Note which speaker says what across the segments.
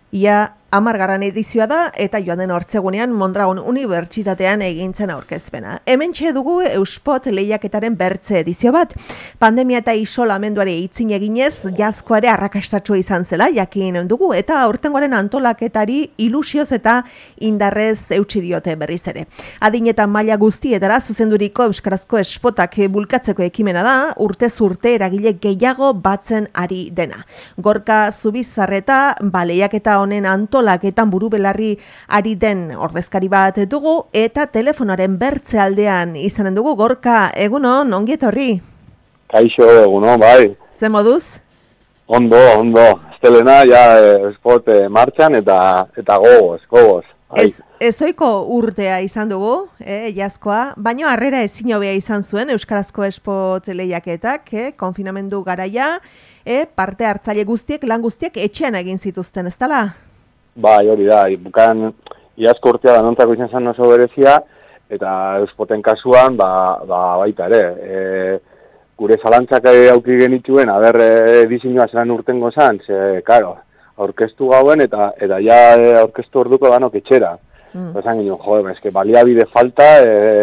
Speaker 1: Ia 10. edizioa da eta joan den hortzegunean Mondragon Unibertsitatean egintzen aurkezpena. Hementxe dugu Euspot lehiaketaren bertze edizio bat. Pandemia eta isolamenduari itzin eginez, jazkoare arrakastatsua izan zela, jakin dugu, eta aurtengoaren antolaketari ilusioz eta indarrez eutsi diote berriz ere. Adin eta maila guztietara zuzenduriko euskarazko espotak bulkatzeko ekimena da, urtez urte eragile gehiago batzen ari dena. Gorka Zubizarreta, lehiaketa honen antolaketan buru belarri ari den ordezkari bat dugu, eta telefonaren bertze aldean izanen dugu. Gorka, egunon, ongi etorri?
Speaker 2: Kaixo, egunon, bai.
Speaker 1: Ze moduz?
Speaker 2: Ondo. Estelena, espot martxan eta gogoz.
Speaker 1: Ezoiko urtea izan dugu, jazkoa, baino harrera ezin hobea izan zuen Euskarazko Espot lehiaketak, konfinamendu garaia, parte hartzaile guztiek, lan guztiek etxean egin zituzten, ez dela?
Speaker 2: Bai, hori da, bukan jazko urtea danontzako izan zen oso berezia, eta Espoten kasuan, baita ere. Gure zalantzak auki genituen, diseinua zelan urtengo zan, karo, aurkeztu gauen eta ja aurkeztu orduko danok etxera. Esan ginen, eske baliabide falta,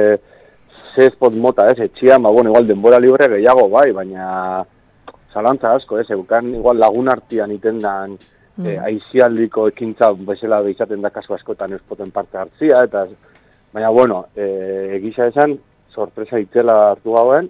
Speaker 2: ze espot mota, etxian, igual denbora libre gehiago, bai, baina zalantza asko, bukan igual lagun artian itendan aizialdiko ekintza bezala izaten da kasu askotan espoten parte hartzia, eta baina, egisa esan, sorpresa itzela hartu gauen,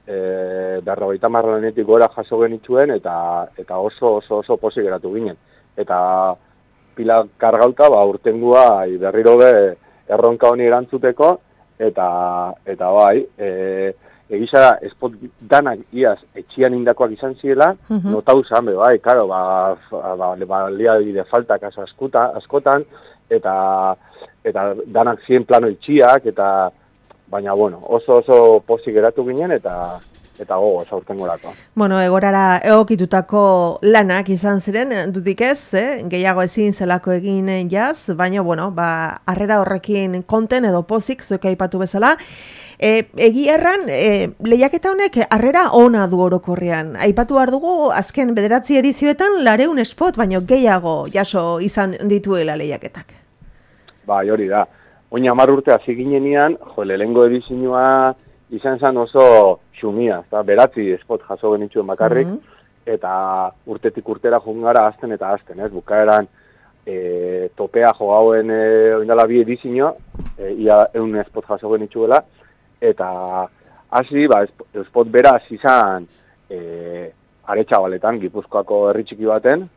Speaker 2: 50 lanetik gora jaso genituen eta oso pozik geratu ginen. Eta pila kargauta urtengua berriro be erronka honi erantzuteko eta bai, egisa da espot danak iaz etxian indakoak izan ziela, notau zan be bai, karo, baliabide falta kaso askotan eta danak zien plano itxiak eta baina, oso pozik geratu ginen eta gogoz aurtengorako.
Speaker 1: Egorara egokitutako lanak izan ziren, dudik ez, gehiago ezin zelako egin jaz, baina, harrera horrekin konten edo pozik, zuek aipatu bezala. Egi erran, lehiaketa honek harrera ona du orokorrean. Aipatu behar dugu, azken 9 edizioetan 200 espot, baina gehiago jaso izan dituela lehiaketak.
Speaker 2: Bai, hori da. Oin 10 urte hasi ginenean, lehengo edizioa izan zen oso xumia, beratzi espot jaso genituen bakarrik, eta urtetik urtera jungara azten eta azten, bukaeran topea jogauen oindala 2 edizio, ia 100 espot jaso genituela, eta hasi, espot beraz izan Aretxabaletan, Gipuzkoako herri txiki baten,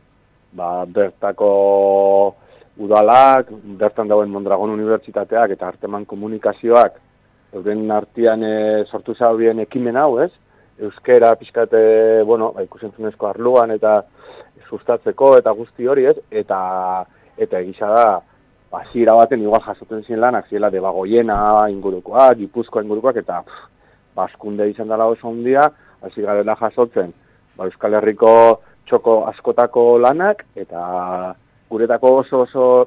Speaker 2: bertako udalak, bertan dauen Mondragon Unibertsitateak eta Harteman Komunikazioak euren artean sortu zaudien ekimen hau, euskera pixkate, ikusentzunezko arloan eta sustatzeko eta guzti hori, eta egisa da, hasiera baten igual jasoten ziren lanak, ziela Debagoiena ingurukoak, Gipuzkoa ingurukoak, eta baskunde izan dela oso handia, hasi garela jasotzen, Euskal Herriko txoko askotako lanak, eta guretako oso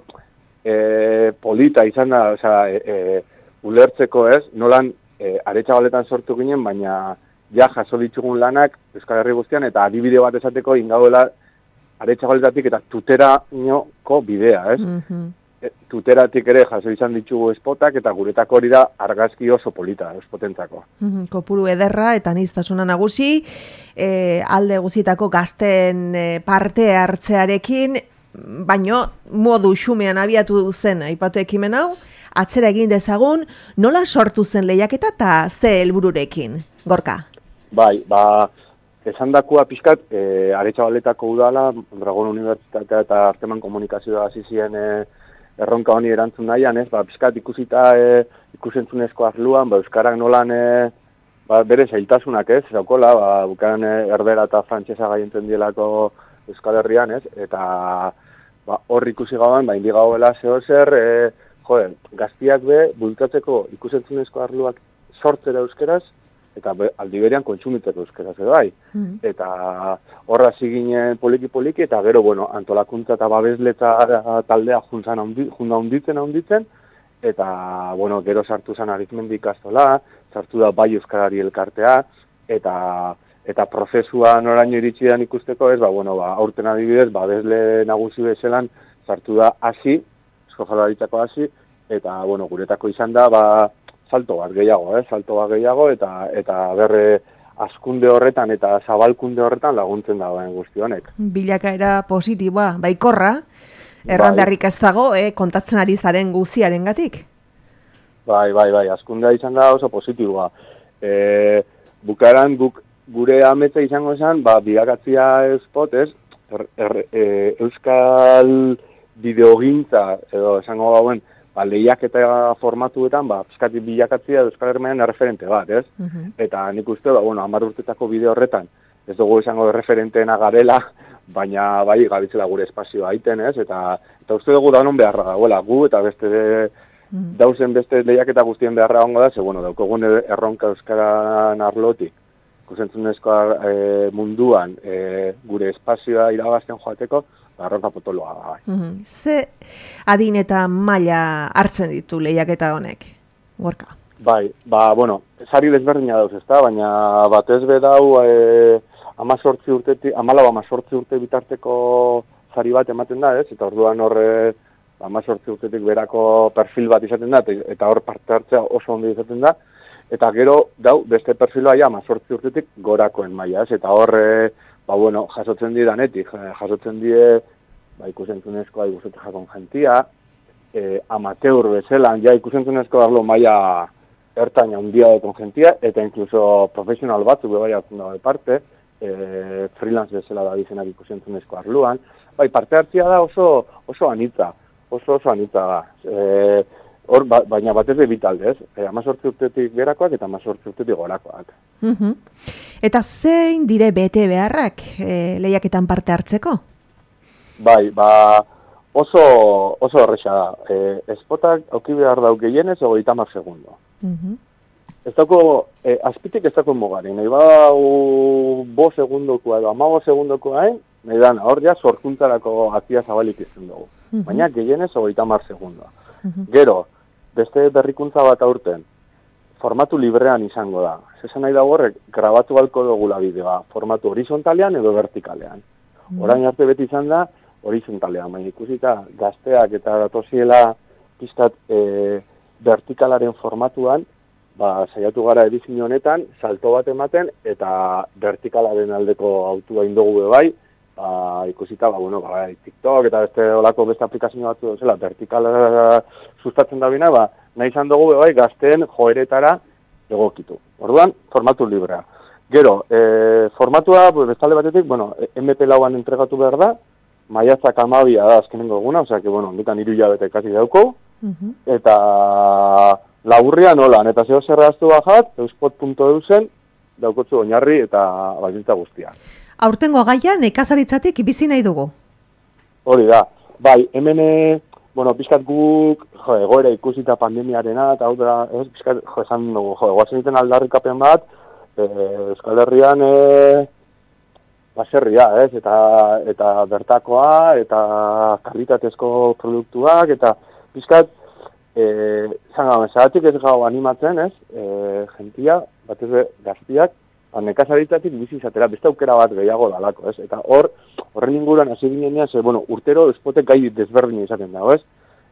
Speaker 2: polita izan da, ulertzeko nolan Aretxabaletan sortu ginen, baina ja jaso ditugun lanak Euskal Herri guztian, eta adibide bat esateko ingaudela Aretxabaletatik eta Tuterainoko bidea, Tuteratik ere jaso izan ditugu espotak, eta guretako hori da argazki oso polita, espotentzako.
Speaker 1: Kopuru ederra eta aniztasuna nagusi, alde guztietako gazten parte hartzearekin, baino modu xumean abiatu zen aipatu ekimen hau, atzera egin dezagun, nola sortu zen lehiaketa eta ze helbururekin, Gorka?
Speaker 2: Bai, esan dakua pixkat, Aretxabaletako udala, Mondragon Unibertsitatea eta Harteman Komunikazioa hasi ziren erronka honi erantzun nahian, pixkat ikusita ikusentzunezko arluan, euskarak nolan bere zailtasunak zaukola, bukan erdera eta frantsesa gaienten dielako Euskal Herrian, eta hor ikusi gauan, indi gauela zer, gaztiak bultatzeko ikusentzunezko arluak sortzera euskeraz, eta aldi berean kontsumitzeko euskeraz bai. Eta horra ziginen poliki, eta gero, antolakuntza eta babesletza taldea jundan handitzen, eta, gero sartu zen Arizmendi ikastola, sartu da bai Euskarari elkartea, eta prozesua noraino iritsidan ikusteko aurten adibidez, babesle nagusi bezelan sartu da hasi, Eusko Jaurlaritzako hasi, eta, bueno, guretako izan da, ba, salto bat gehiago, eta berre askunde horretan eta zabalkunde horretan laguntzen dagoen guzti honek.
Speaker 1: Bilakaera positiboa, baikorra, errandarrik ez dago, kontatzen ari zaren guziarengatik.
Speaker 2: Bai, askundea izan da oso positiboa. Bukaeran gure ametsa izango zen, ba, bilakatzia espot, ez? Euskal bideogintza, edo esango gauen, ba, lehiak eta formatuetan, ba, pizkati bilakatzia Euskal Herriaren referente bat, ez? Eta nik uste, ba, bueno, 10 urtetako bideo horretan, ez dugu izango referenteena garela, baina bai gabitzela gure espazioa aiten, ez? Eta uste dugu danon beharra dagoela, gu eta beste dauzen beste lehiaketa guztien beharra gongo da, ze, bueno, daukogun erronka euskaran arlotik, kusentzunezko munduan gure espazioa irabazten joateko, erronka potoloa da.
Speaker 1: Ze adin eta maila hartzen ditu lehiaketa honek, Gorka?
Speaker 2: Bai, ba, bueno, sari desberdina dauz, ezta? Baina batez bedau 18 urte bitarteko sari bat ematen da, ez? Eta orduan horre 18 urtetik berako perfil bat izaten da, eta hor parte hartzea oso ondo izaten da, eta gero dau beste perfila 18 urtetik gorakoen maila, ez? Eta hor, ba, bueno, jasotzen die danetik, jasotzen die, ba, ikusentzunezkoa ikusetik jakon jentia, amateur bezelan, ja ikusentzunezko arlo maila ertaina handia dekon jentia, eta inkluso profesional batzuk bai hartzen dago parte, freelance bezala da bizenak ikusentzunezko arloan, bai, parte hartzia da oso anitza, oso anitza da. Hor, baina batez de bitalde, ez? 18 urtetik berakoak eta 18 urtetik gorakoak.
Speaker 1: Eta zein dire bete beharrak lehiaketan parte hartzeko?
Speaker 2: Bai, ba, oso horreza da. Espotak auki behar dauk gehienez 30 segundo. Ez dauko, azpitik ez dauko mugari, nahi ba 5 segundokoa edo 15 segundokoa, nahi da, hor ja sorkuntzarako atia zabalik izan dugu. Baina gehienez 30 segundoa. Gero, beste berrikuntza bat aurten, formatu librean izango da. Esan nahi dago horrek, grabatu halko dugula bideoa, formatu horizontalean edo vertikalean. Orain arte beti izan da, horizontalean, baina ikusita gazteak eta datoziela pizkat vertikalaren formatuan, ba, saiatu gara edizio honetan, salto bat ematen, eta vertikalaren aldeko autua indogu bai, ba, ikusita, ba, bueno, ba, TikTok eta beste olako beste aplikazio batzu duzela, vertikala sustatzen da bina, ba, nahi izan dugu bai gazteen joeretara egokitu. Orduan, formatu librea. Gero, formatua, bestalde batetik, bueno, MP4an entregatu behar da, maiatzak 12 da azkenengo eguna, osea, que, bueno, ondikan 3 hilabete kasi dauko, eta laburrian nolan, eta zeo zerraztu bajat, euspot.eu zen, daukotzu oinarri eta baldintza guztia.
Speaker 1: Aurtengo gaia nekazaritzatik bizi nahi dugu.
Speaker 2: Hori da. Bai, hemen, bueno, pizkat guk, egoera ikusita pandemiarena, eta hau da, pizkat, esan dugu, guazen iten aldarrikapen bat, Euskal Herrian, baserria, ez? Eta bertakoa, eta kalitatezko produktuak, eta pizkat, zagatik ez gau animatzen, ez? Gentia, batez gaztiak, nekazaritzatik bizi izatera, beste aukera bat gehiago dalako, ez? Eta horren inguruan hasi ginean, bueno, urtero espotek gai desberdin izaten dago, ez?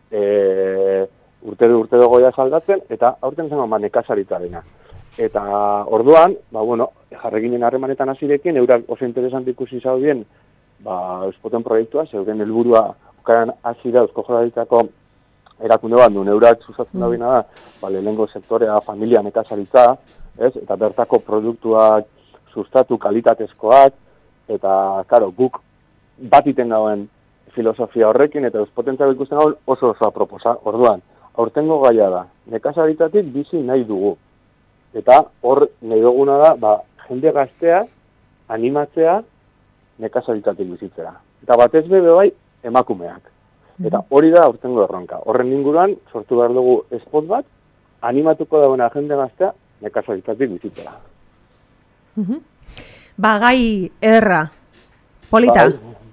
Speaker 2: Urtero goia saldatzen, eta aurten zen nekazaritzarena. Eta orduan, ba, bueno, jarri ginen harremanetan hasirekin, eurak oso interesant ikusi zaudien, ba, espoten proiektua, zeuden helburua bukaeran hasi da Eusko Jaurlaritzako erakunde bat, nun eurak sustatzen da bina da, ba, lehenengo sektorea, familia nekazaritza, ez? Eta bertako produktuak sustatu kalitatezkoak, eta, karo, guk bat iten dauen filosofia horrekin, eta euspotentzako ikusten gauen oso aproposa. Orduan, aurtengo gaia da, nekazaritzatik bizi nahi dugu. Eta hor nahi duguna da, ba, jende gaztea animatzea nekazaritzatik bizitzera. Eta batez bebe bai, emakumeak. Eta hori da aurtengo erronka. Horren inguruan, sortu behar dugu espot bat, animatuko dagoena jende gaztea nekazaritzatik bizitzera.
Speaker 1: Ba, gai ederra, polita.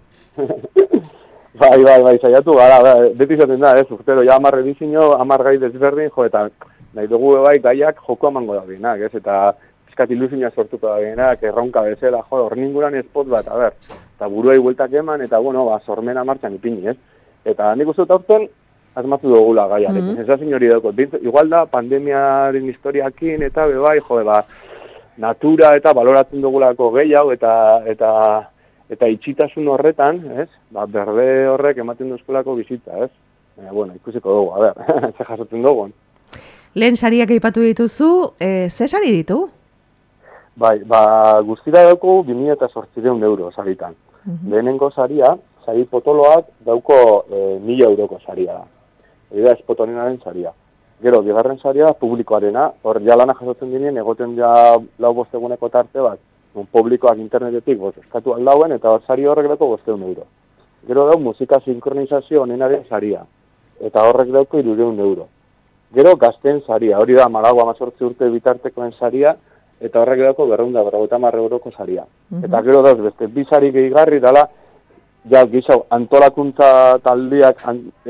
Speaker 2: Bai, saiatu gara, beti izaten da, urtero, ja 10 edizio, 10 gai desberdin, jo, eta nahi dugu bai gaiak joko amango da bienak, ez? Eta pizkat ilusioa sortuko da bienak, erronka bezala, jo, horren inguruan espot bat, eta buruei bueltak eman, eta, bueno, ba, sormena martxan ipini, ez? Eta nik uste dut aurten, asmatu dugula gaiarekin. Sensazio hori dauko. Igual da, pandemiaren historiakin eta bebai, natura eta baloratzen dugulako gehiago eta itxitasun horretan, ez? Berde horrek ematen duzkulako bizitza, ez? Bueno, ikusiko dugu, a ber, ze jasotzen dugun.
Speaker 1: Lehen sariak aipatu dituzu, ze sari ditu?
Speaker 2: Bai, guztira dauko 2.800 euro saritan. Lehenengo saria, sari potoloak dauko 1.000 euroko saria da. Hori da, espotonenaren saria. Gero, bigarren saria, publikoarena, hor lana jasotzen dinean, egoten ja 4-5 eguneko tarte bat, publikoak internetetik eskatu aldauen, eta sari horrek dauko 500 euro. Gero dau, musika sinkronizazio honenaren saria, eta horrek dauko 300 euro. Gero, gazten saria, hori da, 18 urte bitartekoen saria, eta horrek dauko 250 euroko saria. Eta gero dauz, beste, bi sari gehigarri dala, ja, gizau, antolakuntza taldeak,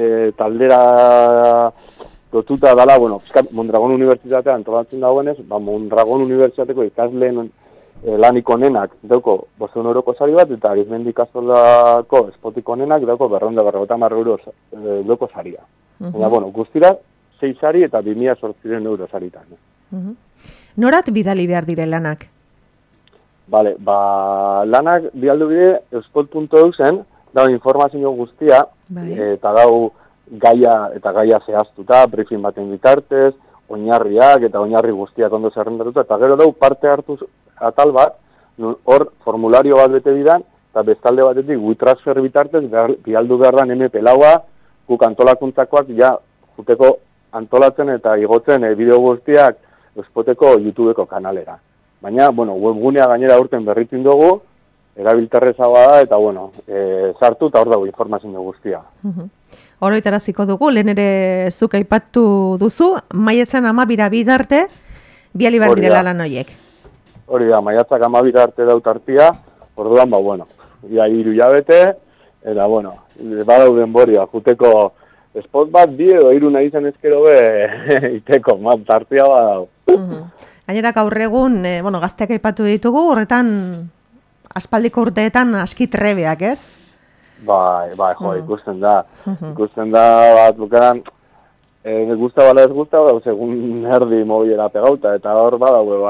Speaker 2: taldera lotuta dala, bueno, Mondragon Unibertsitatea antolatzen dagoenez, Mondragon Unibertsitateko ikasleen lanik onenak dauko 500 euroko sari bat, eta Arizmendi ikastolako espotik onenak dauko 250 euro dauko saria. Eta, bueno, guztira, 6 sari eta 2.800 euro saritan.
Speaker 1: Norat bidali behar dire lanak?
Speaker 2: Bale, lanak bialdu bide euskot.eusen, dago informazio guztia, eta dago gaia zehaztuta, briefing baten bitartez, oinarriak eta oinarri guztiak ondo zerrendatuta, eta gero dago parte hartu atal bat, hor formulario bat bete bidan, eta bestalde batetik WeTransfer bitartez, bialdu behar da MP4, guk antolakuntzakoak ja juteko antolatzen eta igotzen bideo guztiak euspoteko YouTubeko kanalera. Baina, bueno, webgunea gainera urten berritin dugu, erabilterrezagoa da, eta, bueno, sartu eta hor dago informazio guztia.
Speaker 1: Oroitaraziko dugu, lehen ere zuk aipatu duzu, maiatzen 12 bidarte, biali behar direla lan horiek.
Speaker 2: Hori da, maiatzak 12 arte dautartia, orduan, bueno, ia 3 hilabete, eta, bueno, badau denboria, juteko spot bat, 2 edo 3 nahi zen ezkero iteko, tartia badau.
Speaker 1: Gainera gaur egun, gazteak aipatu ditugu, horretan aspaldiko urteetan aski trebeak, ez?
Speaker 2: Bai, ikusten da. Ikusten da, bat, bukaran, me gusta bala ez gusta, segun erdi mobilera pegauta, eta hor badau,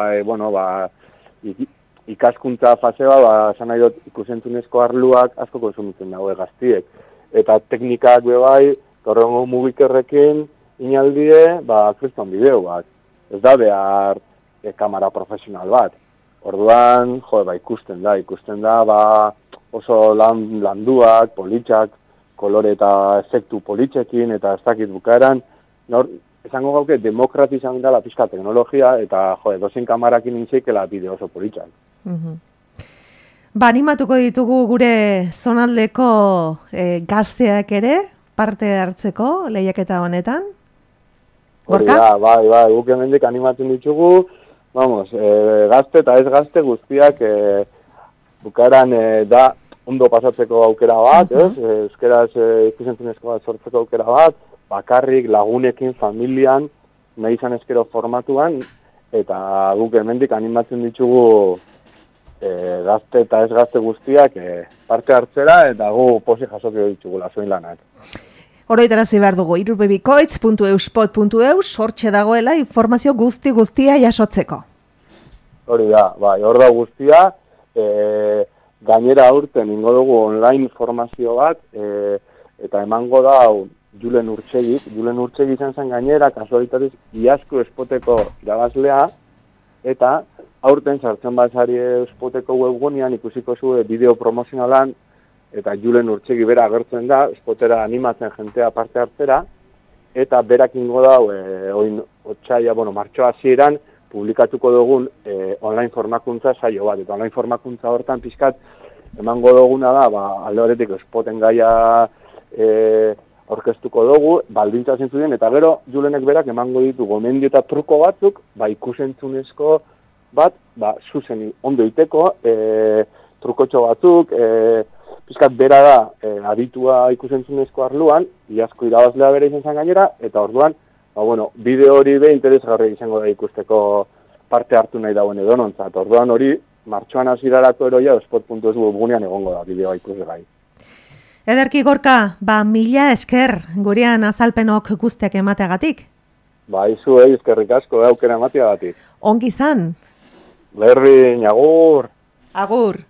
Speaker 2: ikaskuntza fase esan nahi dut ikusentzunezko arluak asko konsumitzen dago gaztiek. Eta teknikak torrengo mugikerrekin inaldie, kriston bideo bat. Ez da behar kamera profesional bat. Orduan, ikusten da, oso landuak, politxak, kolore eta efektu politxekin, eta ez dakit bukaeran, esango gauke demokratizan dela pizka teknologia, eta dozen kamarakin intzeikela bideo oso politxak.
Speaker 1: Animatuko ditugu gure zonaldeko gazteak ere, parte hartzeko lehiaketa honetan?
Speaker 2: Hori da, bai, guk hemendik animatzen ditugu, gazte eta ez gazte guztiak bukaeran da ondo pasatzeko aukera bat, euskeraz ikusentzunezko bat sortzeko aukera bat, bakarrik, lagunekin, familian, nahi izan ezkero formatuan, eta guk hemendik animatzen ditugu gazte eta ez gazte guztiak parte hartzera, eta gu posi jasokio ditugula zuen lanak.
Speaker 1: Oroitarazi behar dugu, irubebikoitz.euspot.eus, hortxe dagoela informazio guztia jasotzeko.
Speaker 2: Hori da, hor da guztia, gainera aurten ingo dugu online formazio bat, eta emango da Julen Urtsegi izan zen gainera, kasualitatez, iazko espoteko irabazlea, eta aurten sartzen bazari espoteko webgunean ikusiko zu bideo promozionalan, eta Julen Urtsegi bera agertzen da, espotera animatzen jentea parte hartzera, eta berak ingo da, martxoa hasieran publikatuko dugun online formakuntza saio bat, eta online formakuntza hortan pizkat emango duguna da, alde horretik espoten gaia orkestuko dugu, baldintza zentzuden, eta gero Julenek berak emango ditu gomendio eta truko batzuk, ikusentzunezko bat, zuzen ondo iteko, trukotxo batzuk, pizkat bera da, aditua ikusentzunezko arluan, iazko irabazlea bera izan zen gainera, eta orduan, bideo hori interesgarri izango da ikusteko parte hartu nahi dagoen edonontzat. Orduan hori, martxoan hasierarako eroia, spot.eus webgunean egongo da bideoa ikusgai.
Speaker 1: Ederki Gorka, mila esker gurean azalpenok guztiak emateagatik.
Speaker 2: Izu eskerrik asko aukera emateagatik.
Speaker 1: Ongi izan.
Speaker 2: Berdin, agur.
Speaker 1: Agur.